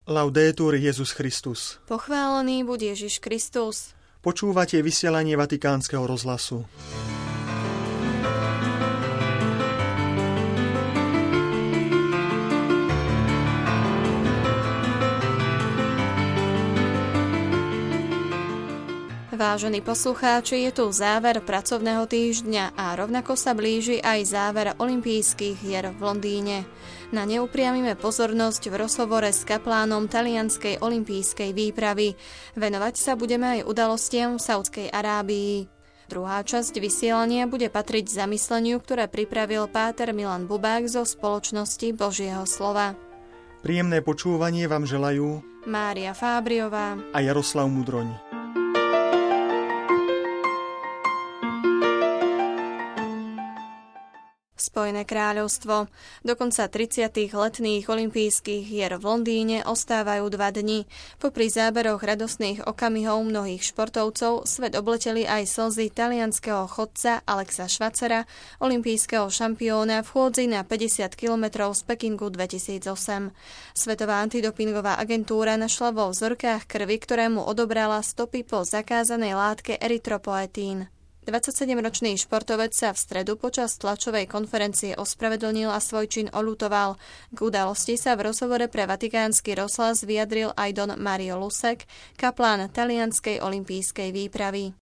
Laudetur Jesus Christus. Pochválený buď Ježiš Kristus. Počúvate vysielanie Vatikánskeho rozhlasu. Vážení poslucháči, je tu záver pracovného týždňa a rovnako sa blíži aj záver olympijských hier v Londýne. Na ne upriamime pozornosť v rozhovore s kaplánom talianskej olympijskej výpravy. Venovať sa budeme aj udalostiam v Saudskej Arábii. Druhá časť vysielania bude patriť zamysleniu, ktoré pripravil páter Milan Bubák zo Spoločnosti Božieho slova. Príjemné počúvanie vám želajú Mária Fábriová a Jaroslav Mudroň. Spojené kráľovstvo. Do konca 30. letných olympijských hier v Londýne ostávajú 2 dni. Popri záberoch radostných okamihov mnohých športovcov svet obleteli aj slzy talianskeho chodca Alexa Schwarzera, olympijského šampióna v chôdzi na 50 km z Pekingu 2008. Svetová antidopingová agentúra našla vo vzorkách krvi, ktorému odobrala stopy po zakázanej látke erytropoetín. 27-ročný športovec sa v stredu počas tlačovej konferencie ospravedlnil a svoj čin oľutoval. K udalosti sa v rozhovore pre Vatikánsky rozhlas vyjadril aj don Mario Lusek, kaplán talianskej olympijskej výpravy.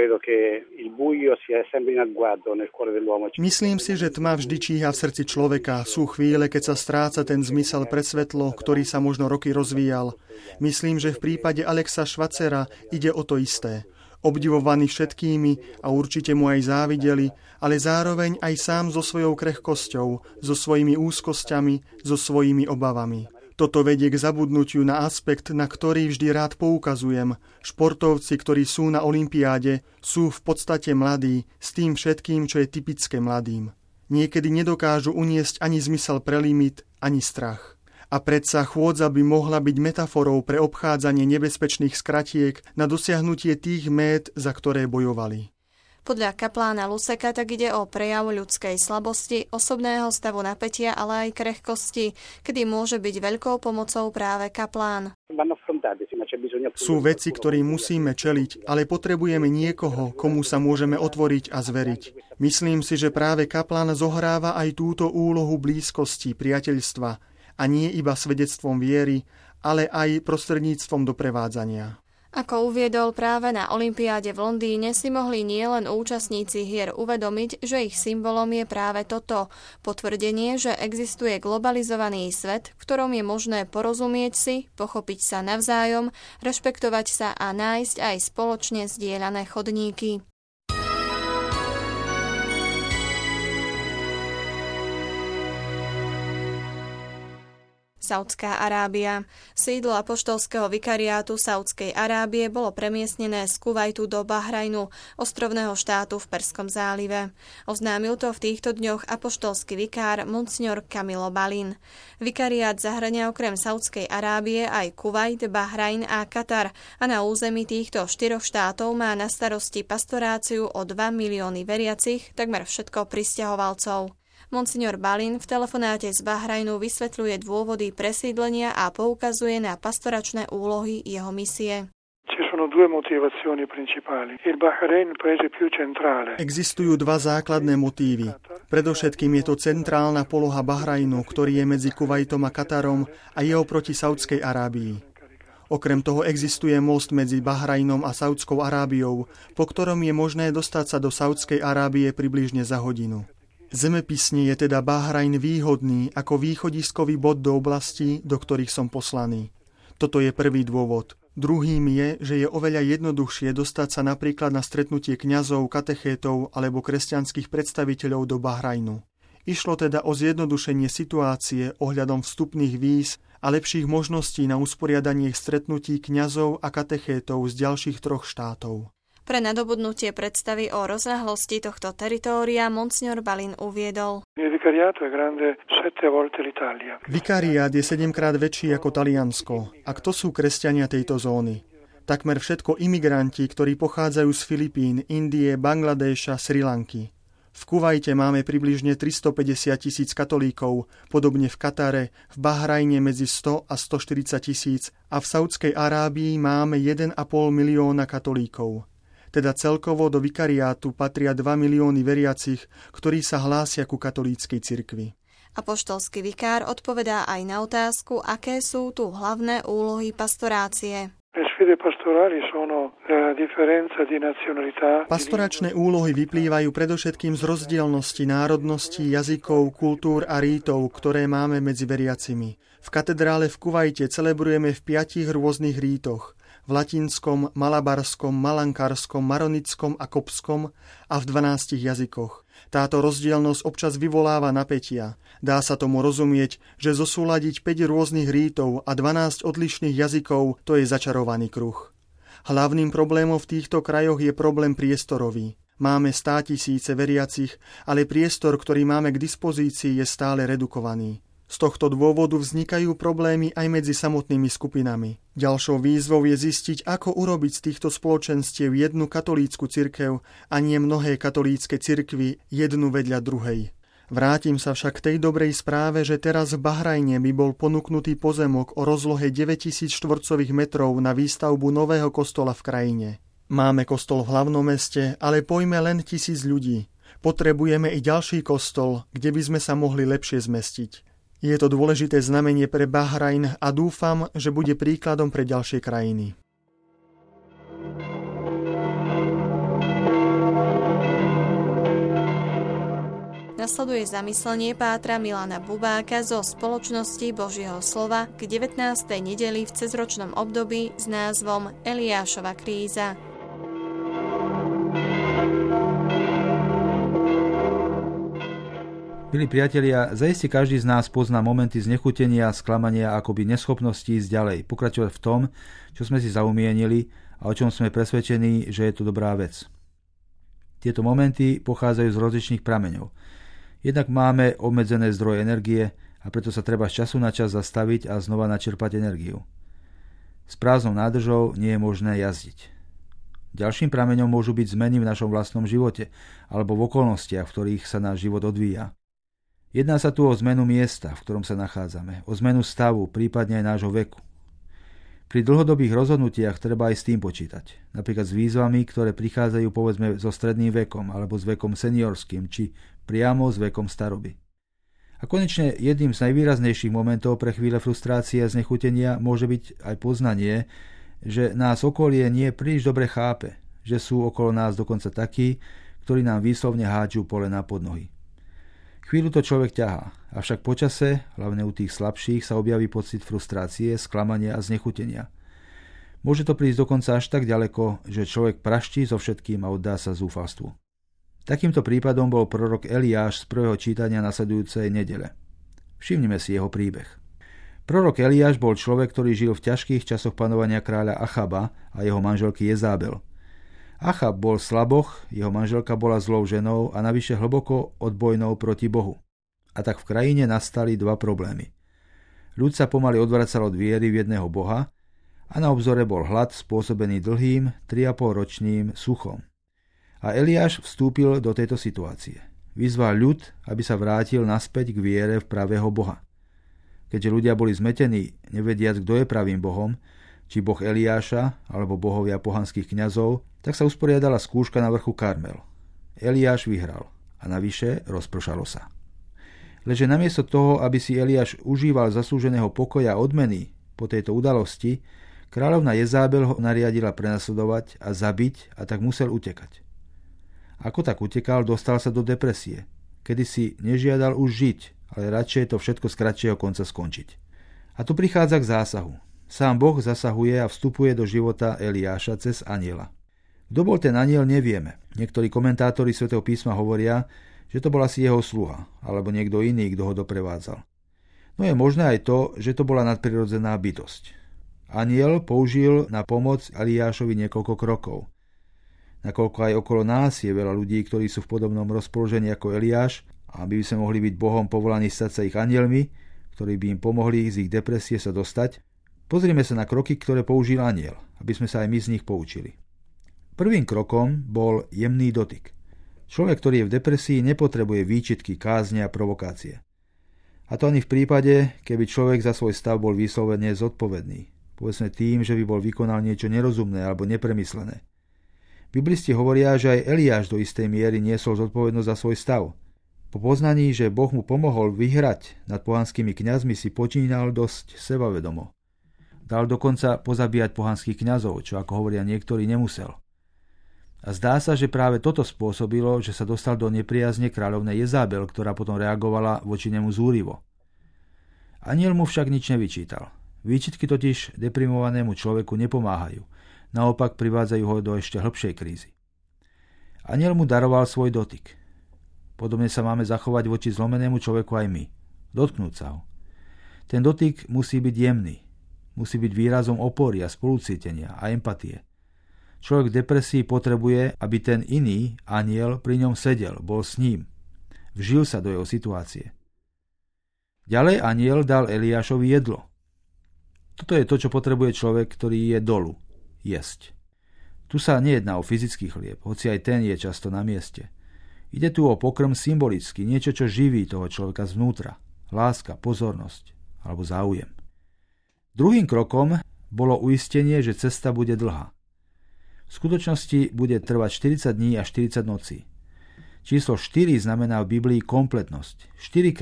Myslím si, že tma vždy číha v srdci človeka. Sú chvíle, keď sa stráca ten zmysel pre svetlo, ktorý sa možno roky rozvíjal. Myslím, že v prípade Alexa Schwarzera ide o to isté. Obdivovaný všetkými a určite mu aj závideli, ale zároveň aj sám so svojou krehkosťou, so svojimi úzkosťami, so svojimi obavami. Toto vedie k zabudnutiu na aspekt, na ktorý vždy rád poukazujem. Športovci, ktorí sú na olympiáde, sú v podstate mladí, s tým všetkým, čo je typické mladým. Niekedy nedokážu uniesť ani zmysel pre limit, ani strach. A predsa chôdza by mohla byť metaforou pre obchádzanie nebezpečných skratiek na dosiahnutie tých mét, za ktoré bojovali. Podľa kaplána Luseka tak ide o prejav ľudskej slabosti, osobného stavu napätia, ale aj krehkosti, kedy môže byť veľkou pomocou práve kaplán. Sú veci, ktorým musíme čeliť, ale potrebujeme niekoho, komu sa môžeme otvoriť a zveriť. Myslím si, že práve kaplán zohráva aj túto úlohu blízkosti, priateľstva, a nie iba svedectvom viery, ale aj prostredníctvom doprevádzania. Ako uviedol, práve na olympiáde v Londýne si mohli nielen účastníci hier uvedomiť, že ich symbolom je práve toto, potvrdenie, že existuje globalizovaný svet, v ktorom je možné porozumieť si, pochopiť sa navzájom, rešpektovať sa a nájsť aj spoločne zdieľané chodníky. Saudská Arábia. Sídlo apoštolského vikariátu Saudskej Arábie bolo premiestnené z Kuvajtu do Bahrajnu, ostrovného štátu v Perskom zálive. Oznámil to v týchto dňoch apoštolský vikár Monsignor Camilo Balin. Vikariát zahŕňa okrem Saudskej Arábie aj Kuvajt, Bahrajn a Katar a na území týchto 4 štátov má na starosti pastoráciu o 2 milióny veriacich, takmer všetko prisťahovalcov. Monsignor Balin v telefonáte z Bahrajnu vysvetľuje dôvody presídlenia a poukazuje na pastoračné úlohy jeho misie. Existujú 2 základné motívy. Predovšetkým je to centrálna poloha Bahrajnu, ktorý je medzi Kuvajtom a Katarom a je oproti Saudskej Arábii. Okrem toho existuje most medzi Bahrajnom a Saudskou Arábiou, po ktorom je možné dostať sa do Saudskej Arábie približne za hodinu. Zemepisne je teda Bahrajn výhodný ako východiskový bod do oblastí, do ktorých som poslaný. Toto je prvý dôvod. Druhým je, že je oveľa jednoduchšie dostať sa napríklad na stretnutie kňazov, katechétov alebo kresťanských predstaviteľov do Bahrajnu. Išlo teda o zjednodušenie situácie ohľadom vstupných víz a lepších možností na usporiadanie stretnutí kňazov a katechétov z ďalších 3 štátov. Pre nadobudnutie predstavy o rozľahlosti tohto teritória Monsignor Balin uviedol. Vikariát je 7-krát väčší ako Taliansko. A kto sú kresťania tejto zóny? Takmer všetko imigranti, ktorí pochádzajú z Filipín, Indie, Bangladéša, Sri Lanky. V Kuvajte máme približne 350 000 katolíkov, podobne v Katare, v Bahrajne medzi 100 a 140 000 a v Saudskej Arábii máme 1,5 milióna katolíkov. Teda celkovo do vikariátu patria 2 milióny veriacich, ktorí sa hlásia ku katolíckej cirkvi. Apoštolský vikár odpovedá aj na otázku, aké sú tu hlavné úlohy pastorácie. Pastoračné úlohy vyplývajú predovšetkým z rozdielnosti národností, jazykov, kultúr a rítov, ktoré máme medzi veriacimi. V katedrále v Kuvajte celebrujeme v 5 rôznych rítoch. V latinskom, malabarskom, malankarskom, maronickom a kopskom a v 12 jazykoch. Táto rozdielnosť občas vyvoláva napätia. Dá sa tomu rozumieť, že zosúladiť 5 rôznych rítov a 12 odlišných jazykov, to je začarovaný kruh. Hlavným problémom v týchto krajoch je problém priestorový. Máme 100 000 veriacich, ale priestor, ktorý máme k dispozícii, je stále redukovaný. Z tohto dôvodu vznikajú problémy aj medzi samotnými skupinami. Ďalšou výzvou je zistiť, ako urobiť z týchto spoločenstiev jednu katolícku cirkev a nie mnohé katolícke cirkvi jednu vedľa druhej. Vrátim sa však k tej dobrej správe, že teraz v Bahrajne by bol ponúknutý pozemok o rozlohe 9000 štvorcových metrov na výstavbu nového kostola v krajine. Máme kostol v hlavnom meste, ale pojme len 1000 ľudí. Potrebujeme i ďalší kostol, kde by sme sa mohli lepšie zmestiť. Je to dôležité znamenie pre Bahrajn a dúfam, že bude príkladom pre ďalšie krajiny. Nasleduje zamyslenie pátra Milana Bubáka zo Spoločnosti Božieho slova k 19. nedeli v cezročnom období s názvom Eliášova kríza. Milí priatelia, zaiste každý z nás pozná momenty znechutenia, sklamania, akoby neschopnosti ísť ďalej, pokračovať v tom, čo sme si zaumienili a o čom sme presvedčení, že je to dobrá vec. Tieto momenty pochádzajú z rozličných prameňov. Jednak máme obmedzené zdroje energie a preto sa treba z času na čas zastaviť a znova načerpať energiu. S prázdnou nádržou nie je možné jazdiť. Ďalším prameňom môžu byť zmeny v našom vlastnom živote alebo v okolnostiach, v ktorých sa náš život odvíja. Jedná sa tu o zmenu miesta, v ktorom sa nachádzame, o zmenu stavu, prípadne aj nášho veku. Pri dlhodobých rozhodnutiach treba aj s tým počítať, napríklad s výzvami, ktoré prichádzajú povedzme so stredným vekom alebo s vekom seniorským, či priamo s vekom staroby. A konečne jedným z najvýraznejších momentov pre chvíle frustrácie a znechutenia môže byť aj poznanie, že nás okolie nie príliš dobre chápe, že sú okolo nás dokonca takí, ktorí nám výslovne hádžu polená pod nohy. Chvíľu to človek ťahá, avšak počase, hlavne u tých slabších, sa objaví pocit frustrácie, sklamania a znechutenia. Môže to prísť dokonca až tak ďaleko, že človek praští so všetkým a oddá sa zúfalstvu. Takýmto prípadom bol prorok Eliáš z prvého čítania nasledujúcej nedele. Všimnime si jeho príbeh. Prorok Eliáš bol človek, ktorý žil v ťažkých časoch panovania kráľa Achaba a jeho manželky Jezabel. Achab bol slaboch, jeho manželka bola zlou ženou a navyše hlboko odbojnou proti Bohu. A tak v krajine nastali dva problémy. Ľud sa pomaly odvracal od viery v jedného Boha a na obzore bol hlad spôsobený dlhým 3,5-ročným suchom. A Eliáš vstúpil do tejto situácie. Vyzval ľud, aby sa vrátil naspäť k viere v pravého Boha. Keďže ľudia boli zmetení, nevediac, kto je pravým Bohom, či Boh Eliáša alebo bohovia pohanských kňazov, tak sa usporiadala skúška na vrchu Karmel. Eliáš vyhral a navyše rozpršalo sa. Lenže namiesto toho, aby si Eliáš užíval zaslúženého pokoja a odmeny po tejto udalosti, kráľovna Jezabel ho nariadila prenasledovať a zabiť a tak musel utekať. Ako tak utekal, dostal sa do depresie, kedy si nežiadal už žiť, ale radšej to všetko z kratšieho konca skončiť. A tu prichádza k zásahu. Sám Boh zasahuje a vstupuje do života Eliáša cez anjela. Kto bol ten anjel, nevieme. Niektorí komentátori Svätého písma hovoria, že to bol asi jeho sluha, alebo niekto iný, kto ho doprevádzal. No je možné aj to, že to bola nadprirodzená bytosť. Anjel použil na pomoc Eliášovi niekoľko krokov. Nakoľko aj okolo nás je veľa ľudí, ktorí sú v podobnom rozpoložení ako Eliáš, a aby by sme mohli byť Bohom povolaní stať sa ich anjelmi, ktorí by im pomohli z ich depresie sa dostať, pozrime sa na kroky, ktoré použil anjel, aby sme sa aj my z nich poučili. Prvým krokom bol jemný dotyk. Človek, ktorý je v depresii, nepotrebuje výčitky, kázne a provokácie. A to ani v prípade, keby človek za svoj stav bol vyslovene zodpovedný. Povedzme tým, že by bol vykonal niečo nerozumné alebo nepremyslené. Biblisti hovoria, že aj Eliáš do istej miery niesol zodpovednosť za svoj stav. Po poznaní, že Boh mu pomohol vyhrať nad pohanskými kňazmi, si počínal dosť sebavedomo. Dal dokonca pozabíjať pohanských kňazov, čo ako hovoria niektorí nemusel. A zdá sa, že práve toto spôsobilo, že sa dostal do nepriazne kráľovnej Jezabel, ktorá potom reagovala voči nemu zúrivo. Anjel mu však nič nevyčítal. Výčitky totiž deprimovanému človeku nepomáhajú, naopak privádzajú ho do ešte hlbšej krízy. Anjel mu daroval svoj dotyk. Podobne sa máme zachovať voči zlomenému človeku aj my. Dotknúť sa ho. Ten dotyk musí byť jemný. Musí byť výrazom opory a spolucítenia a empatie. Človek v depresii potrebuje, aby ten iný anjel pri ňom sedel, bol s ním. Vžil sa do jeho situácie. Ďalej anjel dal Eliášovi jedlo. Toto je to, čo potrebuje človek, ktorý je dolu. Jesť. Tu sa nejedná o fyzický chlieb, hoci aj ten je často na mieste. Ide tu o pokrm symbolicky, niečo, čo živí toho človeka zvnútra. Láska, pozornosť alebo záujem. Druhým krokom bolo uistenie, že cesta bude dlhá. V skutočnosti bude trvať 40 dní a 40 nocí. Číslo 4 znamená v Biblii kompletnosť.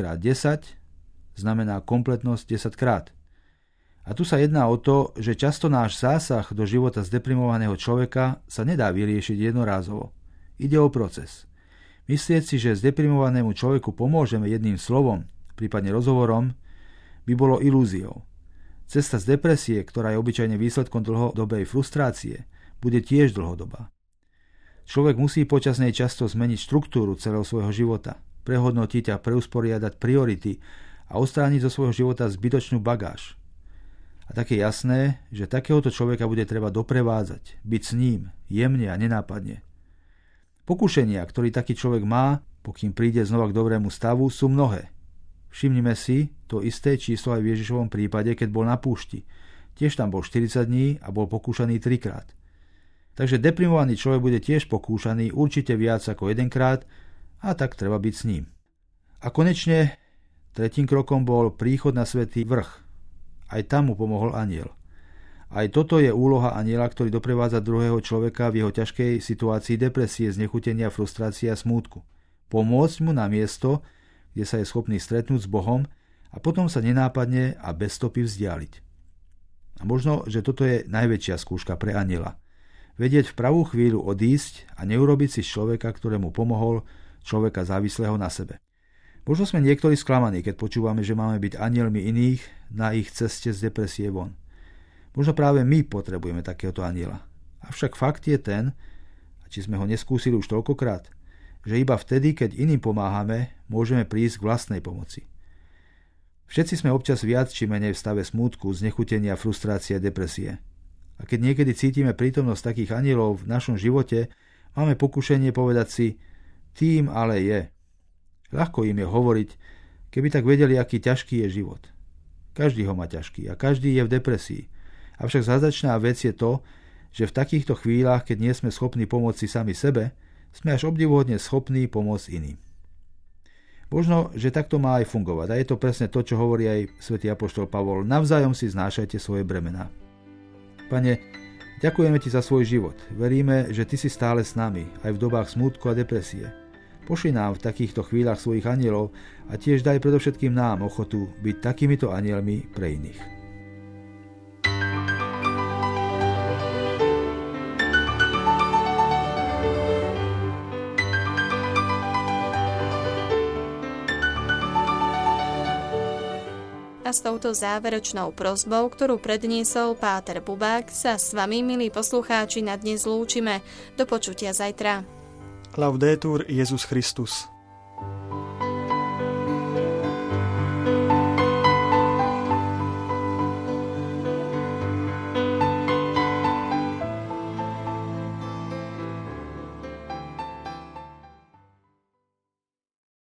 4x10 znamená kompletnosť 10 krát. A tu sa jedná o to, že často náš zásah do života zdeprimovaného človeka sa nedá vyriešiť jednorázovo. Ide o proces. Myslieť si, že zdeprimovanému človeku pomôžeme jedným slovom, prípadne rozhovorom, by bolo ilúziou. Cesta z depresie, ktorá je obyčajne výsledkom dlhodobej frustrácie, bude tiež dlhodobá. Človek musí počas nej často zmeniť štruktúru celého svojho života, prehodnotiť a preusporiadať priority a odstrániť zo svojho života zbytočnú bagáž. A tak je jasné, že takéhoto človeka bude treba doprevádzať, byť s ním, jemne a nenápadne. Pokušenia, ktorý taký človek má, pokým príde znova k dobrému stavu, sú mnohé. Všimnime si to isté číslo aj v Ježišovom prípade, keď bol na púšti. Tiež tam bol 40 dní a bol pokúšaný 3-krát. Takže deprimovaný človek bude tiež pokúšaný určite viac ako 1-krát a tak treba byť s ním. A konečne tretím krokom bol príchod na svätý vrch. Aj tam mu pomohol anjel. Aj toto je úloha anjela, ktorý doprevádza druhého človeka v jeho ťažkej situácii depresie, znechutenia, frustrácie a smútku. Pomôcť mu na miesto, kde sa je schopný stretnúť s Bohom a potom sa nenápadne a bez stopy vzdialiť. A možno, že toto je najväčšia skúška pre anjela. Vedieť v pravú chvíľu odísť a neurobiť si z človeka, ktorému pomohol, človeka závislého na sebe. Možno sme niektorí sklamaní, keď počúvame, že máme byť anjelmi iných na ich ceste z depresie von. Možno práve my potrebujeme takéhoto anjela. Avšak fakt je ten, a či sme ho neskúsili už toľkokrát, že iba vtedy, keď iným pomáhame, môžeme prísť k vlastnej pomoci. Všetci sme občas viac či menej v stave smútku, znechutenia, frustrácie a depresie. A keď niekedy cítime prítomnosť takých anjelov v našom živote, máme pokušenie povedať si, tým ale je. Ľahko im je hovoriť, keby tak vedeli, aký ťažký je život. Každý ho má ťažký a každý je v depresii. Avšak zázračná vec je to, že v takýchto chvíľach, keď nie sme schopní pomôcť si sami sebe, sme až obdivuhodne schopní pomôcť iným. Možno, že takto má aj fungovať. A je to presne to, čo hovorí aj svätý apoštol Pavol. Navzájom si znášajte svoje bremená. Pane, ďakujeme Ti za svoj život. Veríme, že Ty si stále s nami, aj v dobách smútku a depresie. Pošli nám v takýchto chvíľach svojich anjelov a tiež daj predovšetkým nám ochotu byť takýmito anjelmi pre iných. A s touto záverečnou prosbou, ktorú predniesol páter Bubák, sa s vami, milí poslucháči, na dnes lúčime. Do počutia zajtra. Laudetur Jesus Christus.